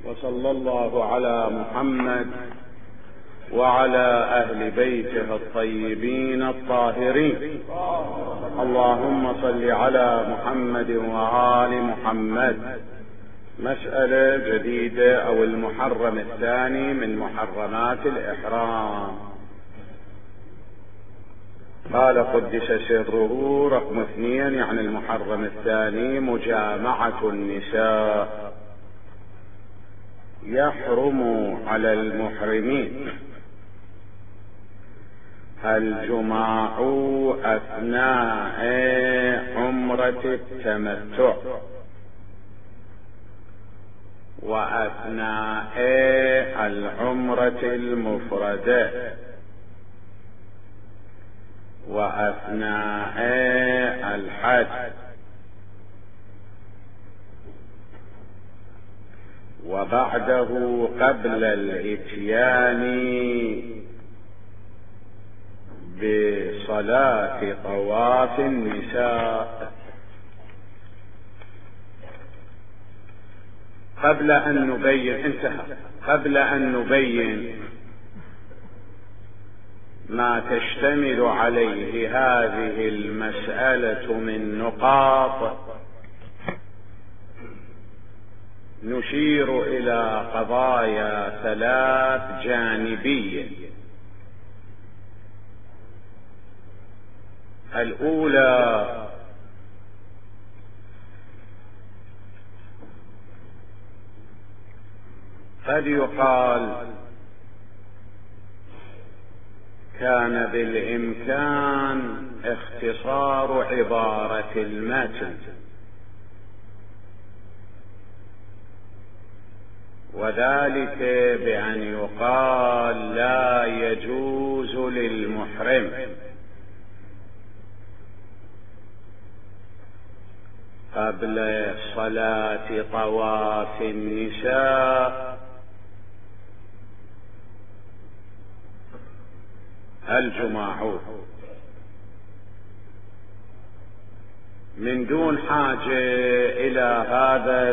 وصلى الله على محمد وعلى أهل بيته الطيبين الطاهرين. اللهم صل على محمد وآل محمد. مسألة جديدة أو المحرم الثاني من محرمات الإحرام. قال قدس سره رقم 2، يعني المحرم الثاني مجامعة النساء. يحرم على المحرمين الجماع أثناء عمرة التمتع وأثناء العمرة المفردة وأثناء الحج، وبعده قبل الإتيان بصلاة طواف النساء. قبل أن نبين ما تشتمل عليه هذه المسألة من نقاط، نشير إلى قضايا 3 جانبية. الأولى قد يقال كان بالإمكان اختصار عبارة المتن، وذلك بأن يقال لا يجوز للمحرم قبل صلاة طواف النساء الجماع، من دون حاجة إلى هذا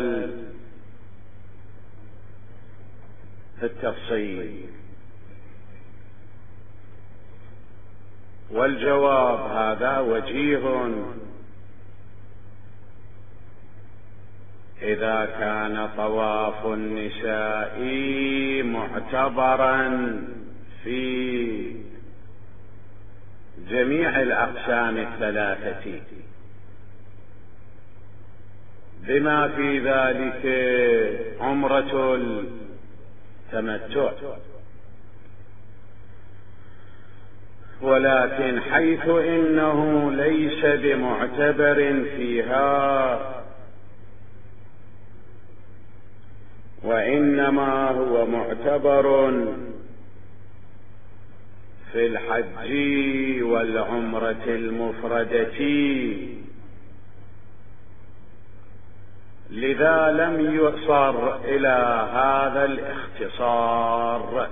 التفصيل. والجواب هذا وجيه إذا كان طواف النساء معتبرا في جميع الأقسام 3 بما في ذلك عمرة التمتع. ولكن حيث إنه ليس بمعتبر فيها وإنما هو معتبر في الحج والعمرة المفردة، لذا لم يصر إلى هذا الاختصار.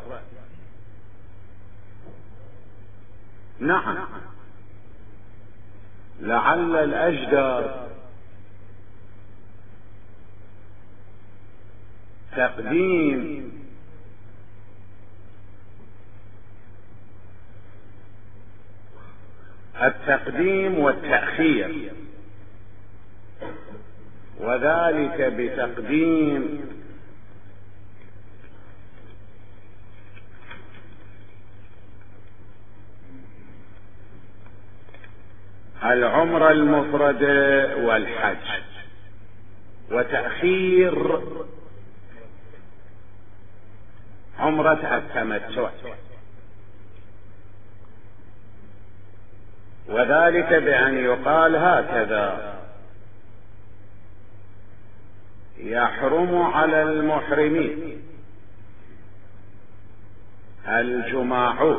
نعم، لعل الأجدر التقديم والتأخير، وذلك بتقديم العمرة المفردة والحج، وتأخير عمرة التمتع، وذلك بأن يقال هكذا: يحرم على المحرمين الجماع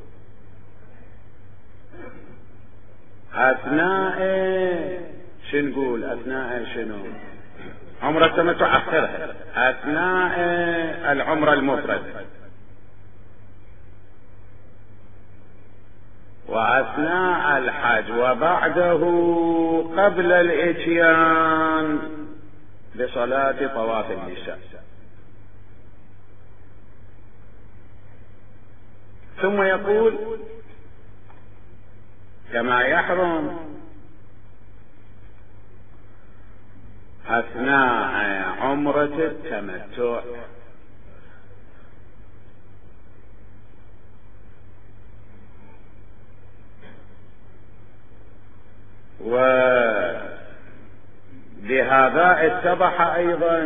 أثناء شنقول أثناء شنو عمرة التمتع أخرها أثناء العمرة المفردة وأثناء الحج، وبعده قبل الإتيان بصلاة طواف النساء. ثم يقول كما يحرم أثناء عمرة التمتع. وبهذا اتضح أيضا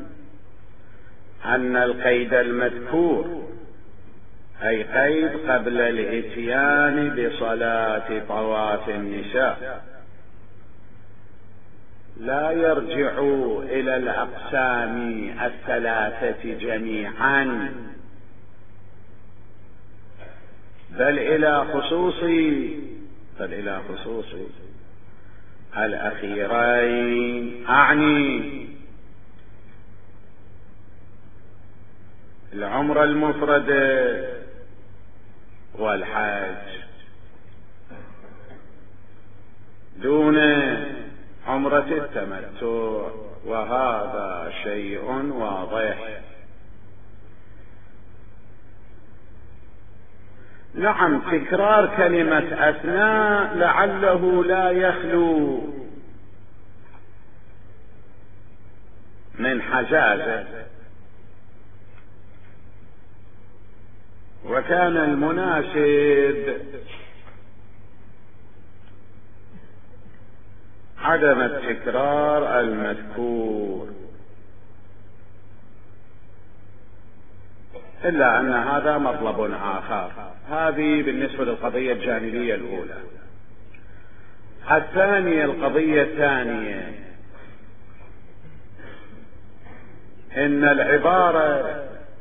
أن القيد المذكور أي قيد قبل الإتيان بصلاة طواف النساء لا يرجع إلى الأقسام الثلاثة جميعا، بل إلى خصوص الأخيرين، أعني العمرة المفردة والحج دون عمرة التمتع، وهذا شيء واضح. نعم، تكرار كلمة أثناء لعله لا يخلو من حزازة، وكان المناسب عدم التكرار المذكور، إلا أن هذا مطلب آخر. هذه بالنسبة للقضية الجانبية الأولى. القضية الثانية إن العبارة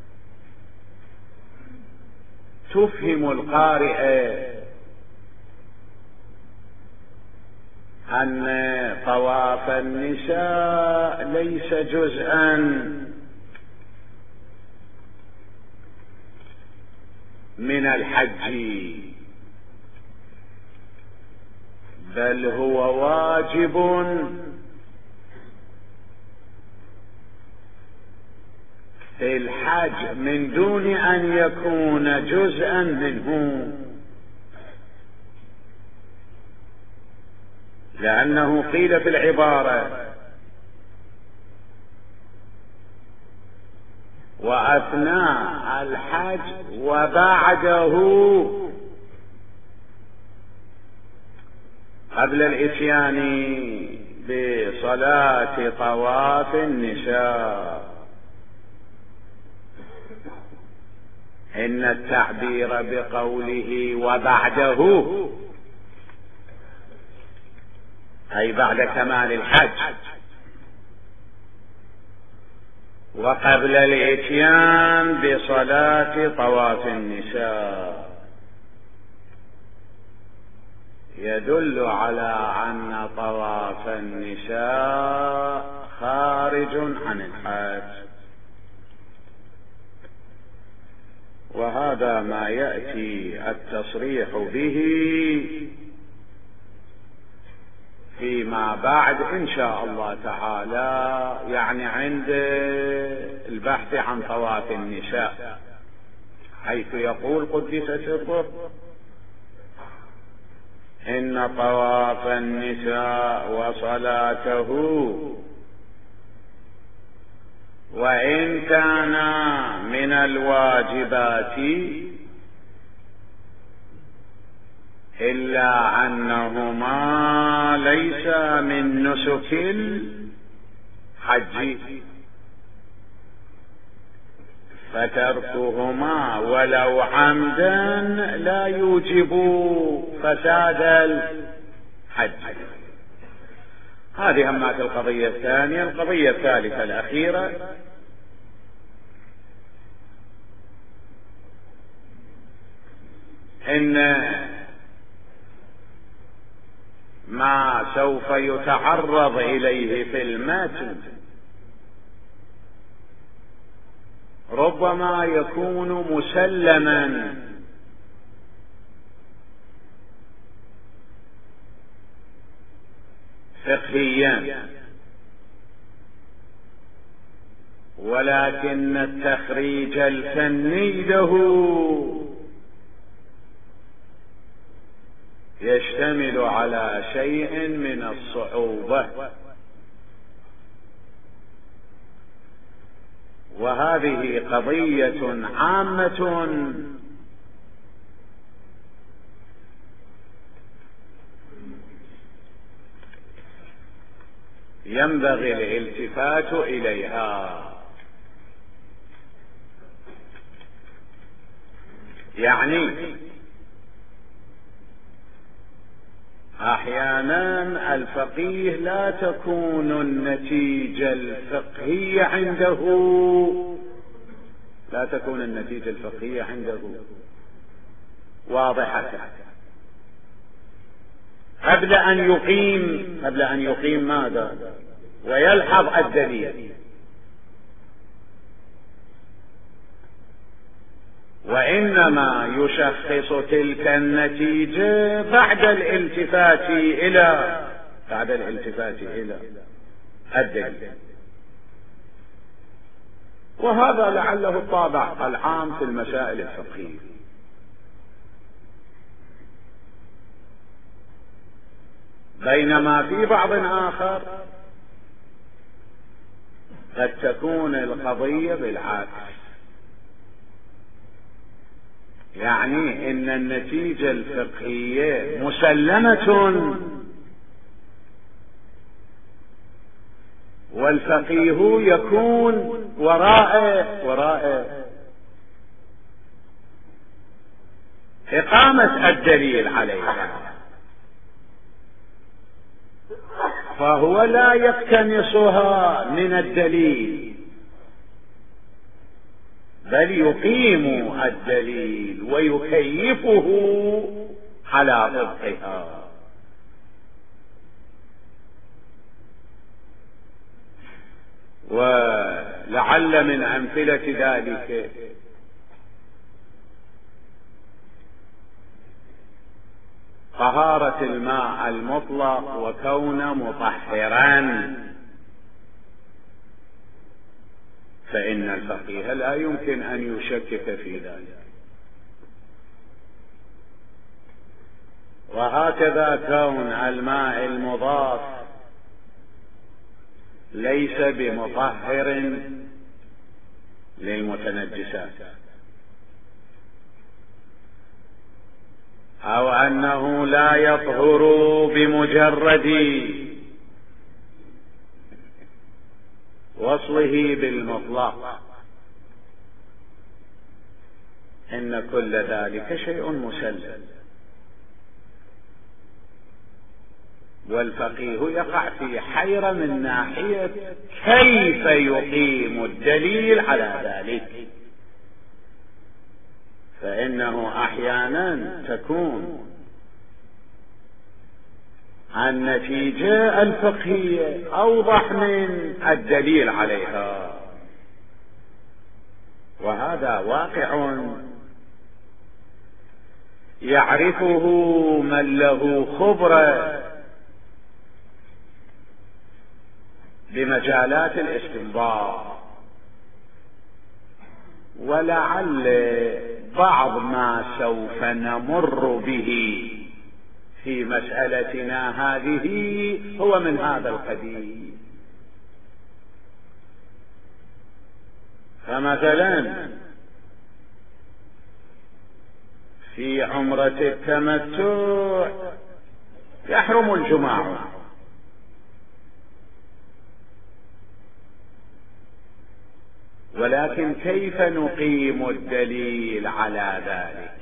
تفهم القارئ أن طواف النساء ليس جزءا من الحج، بل هو واجب في الحج من دون أن يكون جزءا منه، لأنه قيل في العبارة وأثناء الحج وبعده قبل الإتيان بصلاة طواف النساء. إن التعبير بقوله وبعده أي بعد كمال الحج وقبل الإتيان بصلاة طواف النساء يدل على أن طواف النساء خارج عن الحج، وهذا ما يأتي التصريح به فيما بعد إن شاء الله تعالى، يعني عند البحث عن طواف النساء، حيث يقول قدس سره إن طواف النساء وصلاته وإن كان من الواجبات إلا أنهما ليس من نسك الحج، فتركهما ولو عمدا لا يوجب فساد الحج. هذه همات القضية الثانية. القضية الثالثة الأخيرة إن ما سوف يتعرض إليه في المتن ربما يكون مسلما فقهيا، ولكن التخريج الفني له يشتمل على شيء من الصعوبة، وهذه قضية عامة ينبغي الالتفات إليها. يعني أحيانا الفقيه لا تكون النتيجة الفقهية عنده واضحة قبل أن يقيم ماذا؟ ويلحظ الدليل، وإنما يشخص تلك النتيجة بعد الالتفات إلى الدليل. وهذا لعله الطابع العام في المسائل الفقهية. بينما في بعض آخر قد تكون القضية بالعكس، يعني إن النتيجة الفقهية مسلمة والفقيه يكون وراء إقامة الدليل عليها، فهو لا يقتنصها من الدليل بل يقيم الدليل ويكيفه على طبقها. ولعل من أمثلة ذلك طهارة الماء المطلق وكون مطهرا، فإن الفقيه لا يمكن أن يشكك في ذلك. وهكذا كون الماء المضاف ليس بمطهر للمتنجسات، أو أنه لا يطهر بمجرد وصله بالمطلق، إن كل ذلك شيء مسلم. والفقيه يقع في حيرة من ناحية كيف يقيم الدليل على ذلك، فإنه أحيانا تكون النتيجة الفقهية أوضح من الدليل عليها، وهذا واقع يعرفه من له خبرة بمجالات الاستنباط. ولعل بعض ما سوف نمر به في مسألتنا هذه هو من هذا القبيل. فمثلا في عمرة التمتع يحرم الجماع، ولكن كيف نقيم الدليل على ذلك؟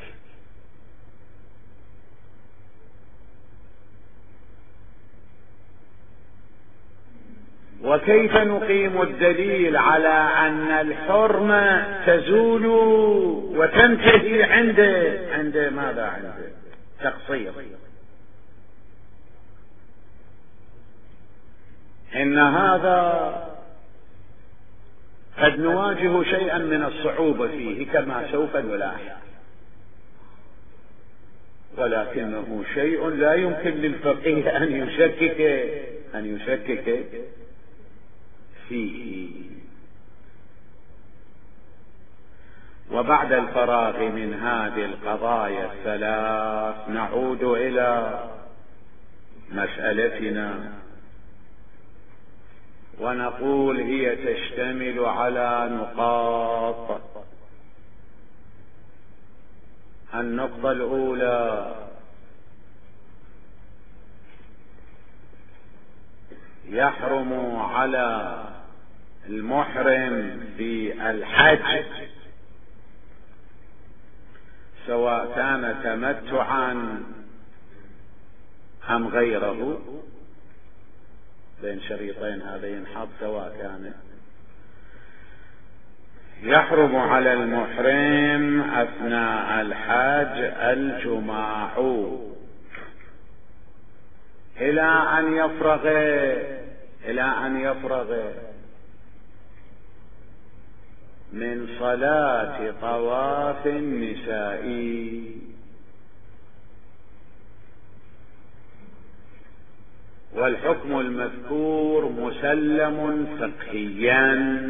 وكيف نقيم الدليل على أن الحرمة تزول وتنتهي عند ماذا؟ عند تقصير. إن هذا قد نواجه شيئا من الصعوبة فيه كما سوف نلاحظ، ولكنه شيء لا يمكن للفقيه أن يشكك فيه. وبعد الفراغ من هذه القضايا الثلاث نعود إلى مسألتنا، ونقول هي تشتمل على نقاط. النقطة الأولى: يحرم على المحرم في الحج سواء كان تمتعا أم غيره، بين شريطين هذا ينحط، سواء كان يحرم على المحرم أثناء الحج الجماع إلى أن يفرغ من صلاة طواف النساء. والحكم المذكور مسلم فقهيا.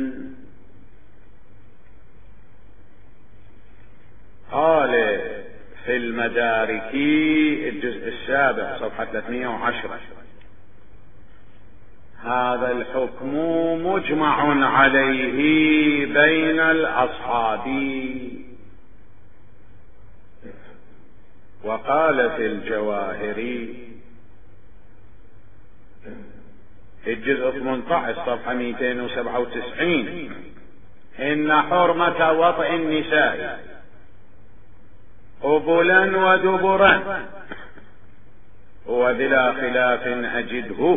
قال في المدارك الجزء السابع صفحة 310: هذا الحكم مجمع عليه بين الأصحاب. وقال في الجواهر الجزء 18 صفحة 297: إن حرمة وطئ النساء قبلا ودبرا وبلا خلاف أجده،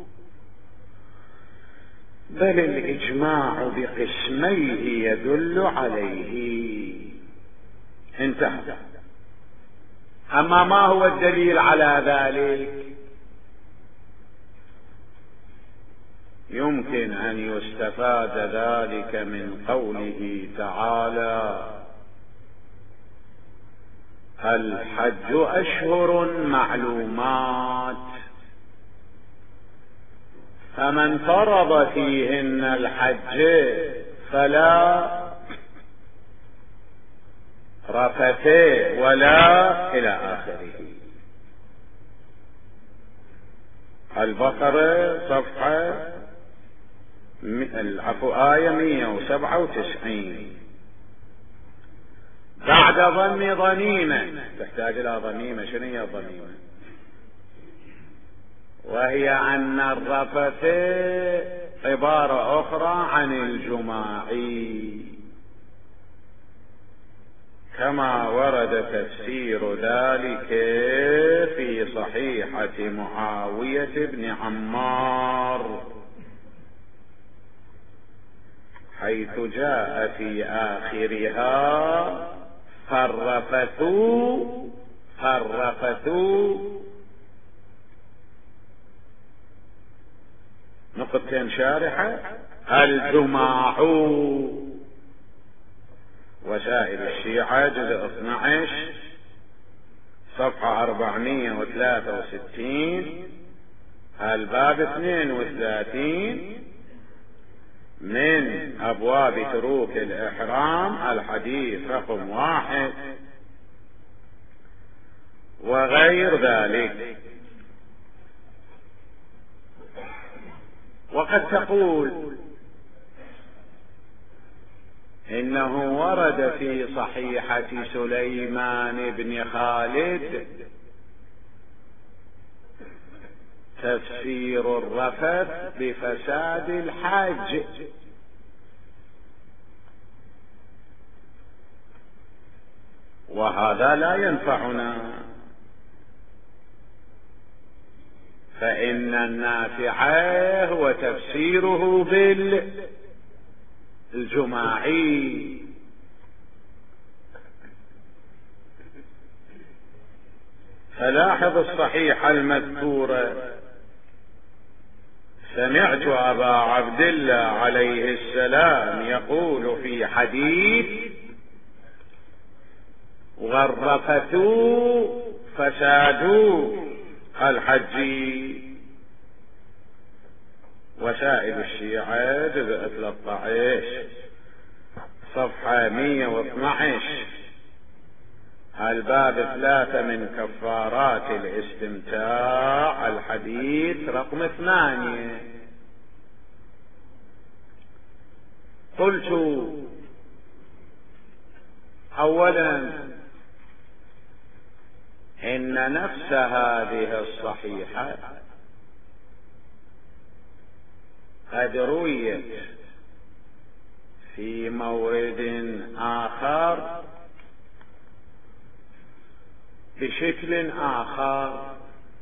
بل الإجماع بقسميه يدل عليه. انتهى. أما ما هو الدليل على ذلك؟ يمكن أن يستفاد ذلك من قوله تعالى: الحج أشهر معلومات، فمن فرض فيهن الحج فلا رفث ولا إلى آخره. البقرة صفحة آية 197. بعد ضم ضميمة، تحتاج إلى ضميمة. شنو هي الضميمة؟ وهي أن الرفث عبارة أخرى عن الجماع، كما ورد تفسير ذلك في صحيحة معاوية بن عمار، حيث جاء في آخرها: فالرفثوا نقطتين شارحة الجماع. وسائل الشيعة جزء 12 صفحة 463 الباب 32 من أبواب تروك الإحرام الحديث رقم 1 وغير ذلك. وقد تقول إنه ورد في صحيحة سليمان بن خالد تفسير الرفث بفساد الحج، وهذا لا ينفعنا، فإن النافع هو تفسيره بالجماعي. فلاحظ الصحيح المذكور: سمعت أبا عبد الله عليه السلام يقول في حديث: والرفثوا فسادوا الحج. وسائل الشيعة جزء 13 صفحة 112 الباب 3 من كفارات الاستمتاع، الحديث رقم 8. قلت اولا ان نفس هذه الصحيحة قد رويت في مورد آخر بشكل آخر.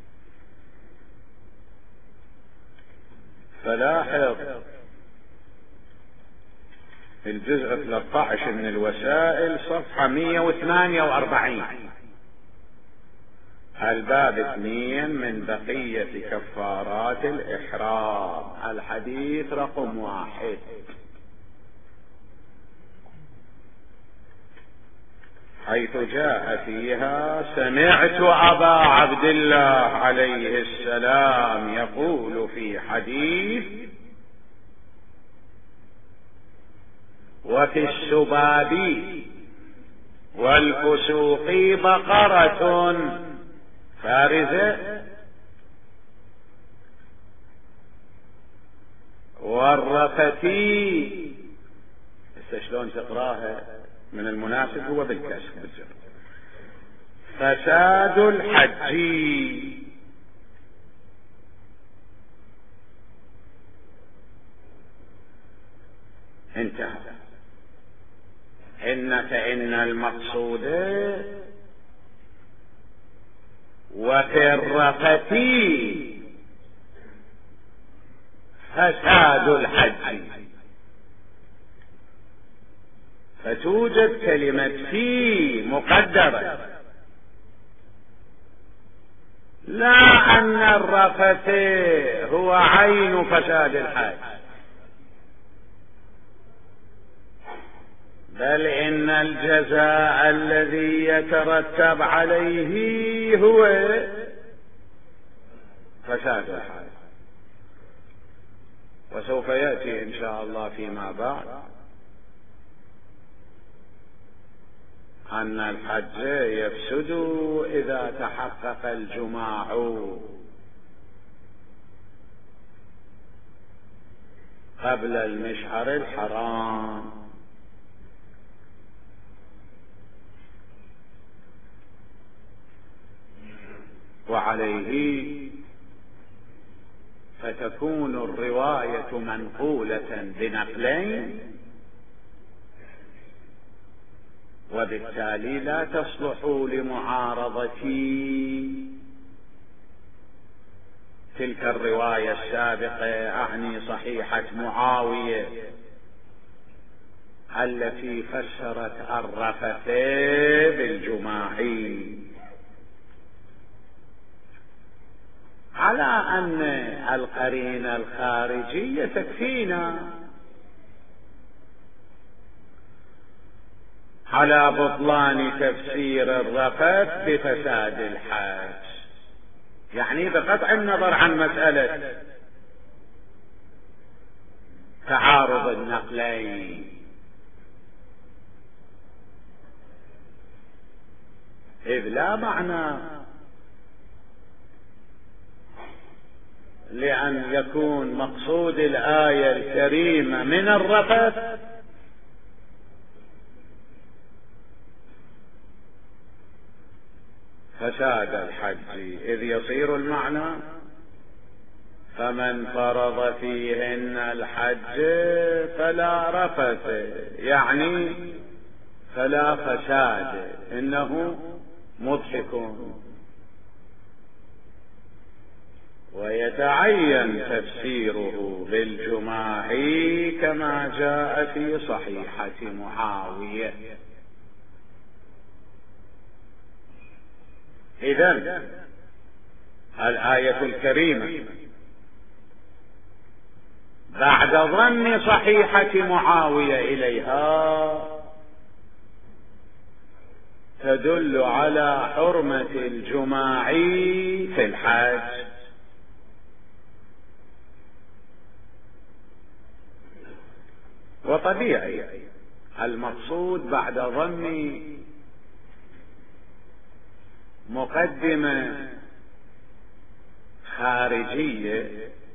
فلاحظ في الجزء 13 من الوسائل صفحة 148 الباب 2 من بقية كفارات الإحرام، الحديث رقم 1، حيث جاء فيها: سمعت أبا عبد الله عليه السلام يقول في حديث: وفي السباب والفسوق بقرة فارزة والرفتي. شلون تقراها؟ من المناسب هو بالكسر بالجر. فساد الحج. انتهى. فإن المقصود وفي الرفتي فساد الحج، فتوجد كلمة في مقدرة، لا أن الرفث هو عين فساد الحج، بل إن الجزاء الذي يترتب عليه هو فساد الحج. وسوف يأتي إن شاء الله فيما بعد أن الحج يفسد إذا تحقق الجماع قبل المشعر الحرام. وعليه فتكون الرواية منقولة بنقلين، وبالتالي لا تصلح لمعارضة تلك الرواية السابقة، أعني صحيحة معاوية التي فسرت الرفث بالجماع، على أن القرينة الخارجية تكفينا على بطلان تفسير الرفث بفساد الحج، يعني بقطع النظر عن مسألة تعارض النقلين، إذ لا معنى لأن يكون مقصود الآية الكريمة من الرفث فساد الحج، إذ يصير المعنى: فمن فرض فيهن الحج فلا رفث، يعني فلا فساد، إنه مضحك. ويتعين تفسيره بالجماع كما جاء في صحيحة معاوية. إذن الآية الكريمة بعد ضم صحيحة معاوية إليها تدل على حرمة الجماع في الحج، وطبيعي المقصود بعد ضم مقدمة خارجية،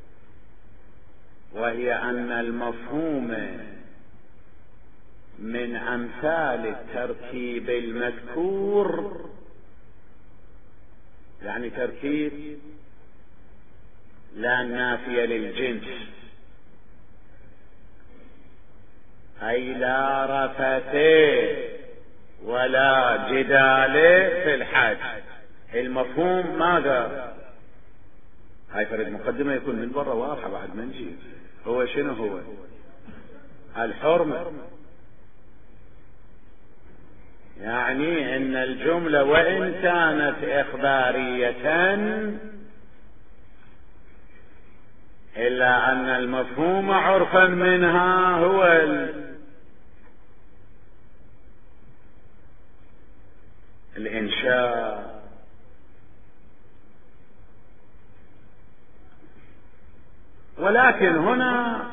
وهي أن المفهوم من أمثال التركيب المذكور، يعني تركيب لا نافية للجنس، أي لا رفث ولا جدال في الحج. المفهوم ماذا؟ هاي فرد مقدمة يكون من برا واضحة بعد ما نجيب. هو شنو هو؟ الحرمة. يعني ان الجملة وان كانت اخبارية الا ان المفهوم عرفا منها هو الانشاء. ولكن هنا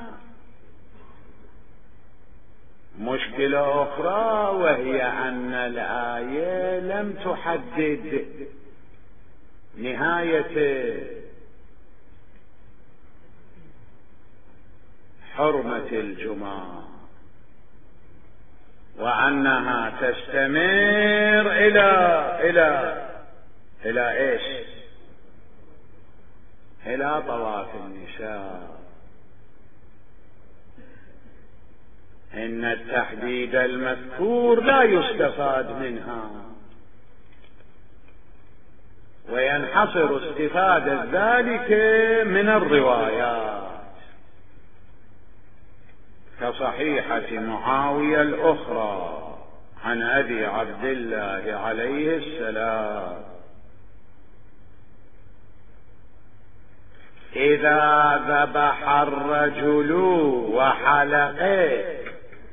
مشكلة أخرى، وهي أن الآية لم تحدد نهاية حرمة الجمعة، وأنها تستمر إلى إيش؟ إلى طواف النساء. إن التحديد المذكور لا يستفاد منها، وينحصر استفادة ذلك من الروايات كصحيحة معاوية الأخرى عن أبي عبد الله عليه السلام: إذا ذبح الرجل وحلقه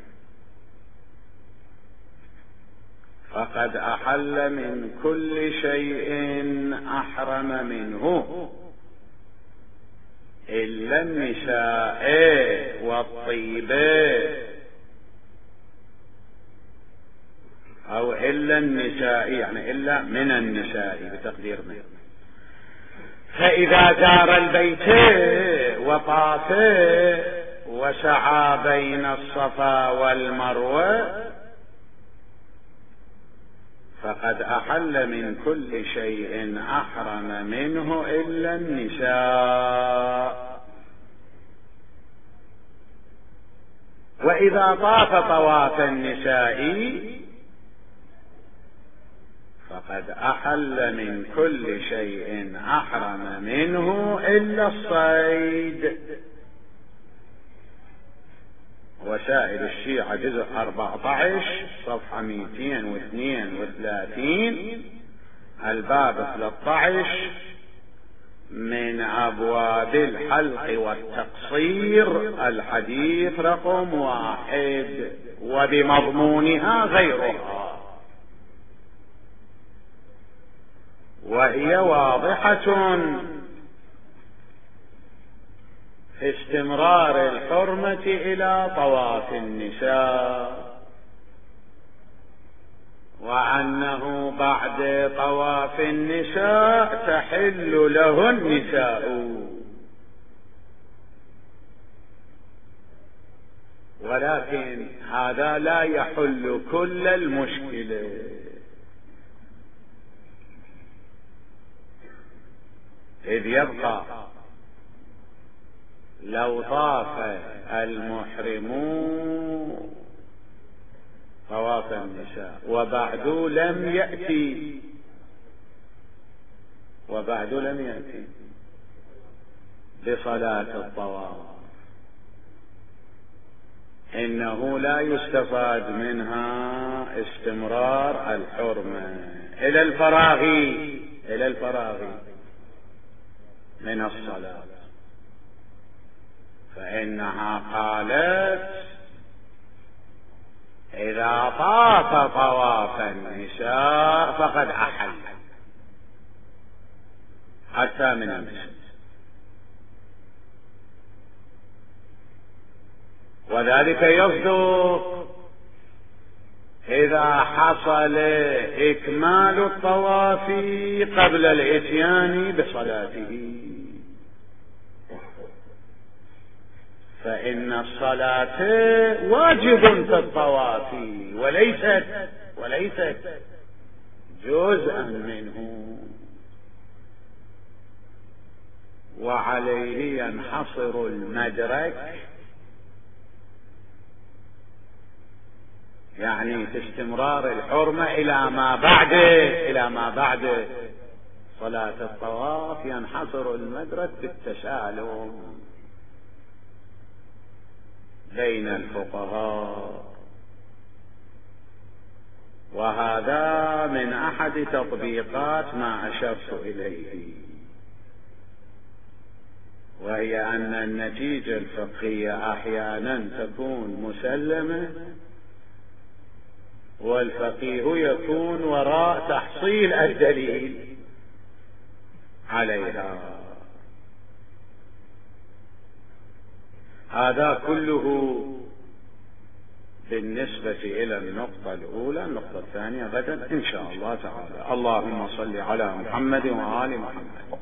فقد أحل من كل شيء أحرم منه إلا النساء والطيب، أو إلا النساء، يعني إلا من النساء بتقدير منه. فإذا دار البيت وطاف وسعى بين الصفا والمروة فقد أحل من كل شيء أحرم منه إلا النساء. وإذا طاف طواف النساء فقد أحل من كل شيء أحرم منه إلا الصيد. وسائل الشيعة جزء 14 صفحة 232 الباب 13 من أبواب الحلق والتقصير الحديث رقم 1، وبمضمونها غيرها، وهي واضحة في استمرار الحرمة إلى طواف النساء، وأنه بعد طواف النساء تحل له النساء. ولكن هذا لا يحل كل المشكلة، إذ يبقى لو طاف المحرمون طواف النساء وبعد لم يأتي بصلاة الطواف، إنه لا يستفاد منها استمرار الحرمة إلى الفراغ من الصلاة. فإنها قالت: إذا طاف طواف النساء فقد أحل حتى من المسجد. وذلك يصدق إذا حصل إكمال الطواف قبل الإتيان بصلاته، فإن الصلاة واجب في الطواف وليست جزءا منه، وعليه ينحصر المدرك، يعني في استمرار الحرمة إلى ما بعد صلاة الطواف ينحصر المدرك بالتسالم بين الفقهاء. وهذا من أحد تطبيقات ما أشرت إليه، وهي أن النتيجة الفقهية أحيانا تكون مسلمة، والفقيه يكون وراء تحصيل الدليل عليها. هذا كله بالنسبة إلى النقطة الأولى. النقطة الثانية غدا إن شاء الله تعالى. اللهم صل على محمد وآل محمد.